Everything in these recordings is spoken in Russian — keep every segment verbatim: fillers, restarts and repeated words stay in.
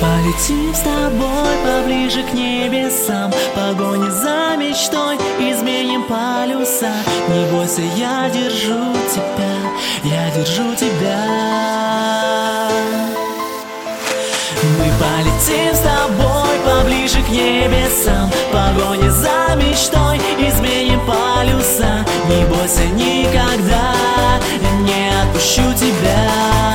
Полетим с тобой поближе к небесам, в погоне за мечтой изменим полюса. Не бойся, я держу тебя, я держу тебя. Мы полетим с тобой поближе к небесам, в погоне за мечтой изменим полюса. Не бойся, никогда не отпущу тебя.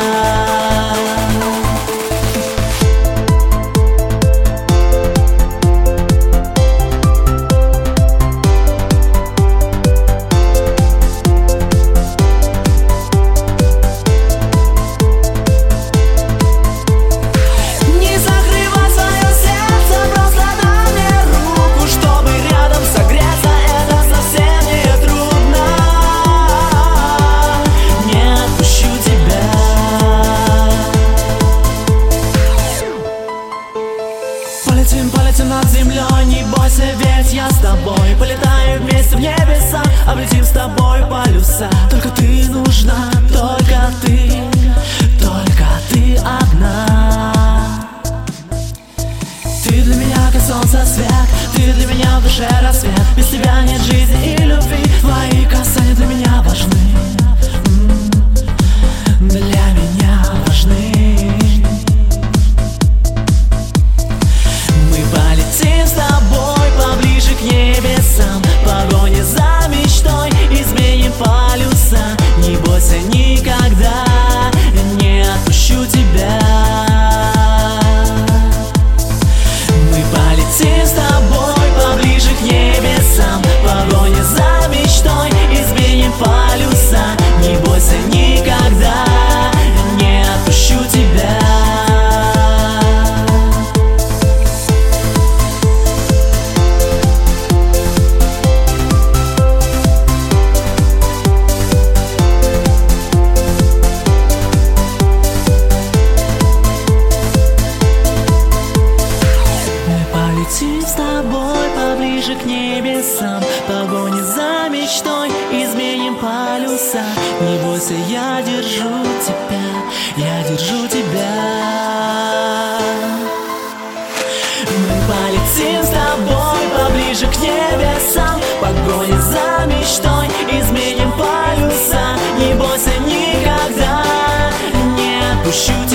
Полетим, полетим над землей, не бойся, ведь я с тобой. Полетаем вместе в небеса, облетим с тобой полюса. Только ты нужна, только ты, только ты одна. Ты для меня как солнце свет, ты для меня в душе рассвет. Без тебя нет жизни и любви, твои касания для меня важны, для меня важны. Полетим с тобой поближе к небесам, в погоне за мечтой изменим полюса. Не бойся, никогда не отпущу тебя. Мы полетим с тобой поближе к небесам, в погоне за мечтой изменим полюса. Не бойся, никогда не отпущу тебя. Полетим с тобой поближе к небесам, в погоне за мечтой изменим полюса. Не бойся, я держу тебя, я держу тебя. Мы полетим с тобой поближе к небесам, в погоне за мечтой изменим полюса. Не бойся, никогда не отпущу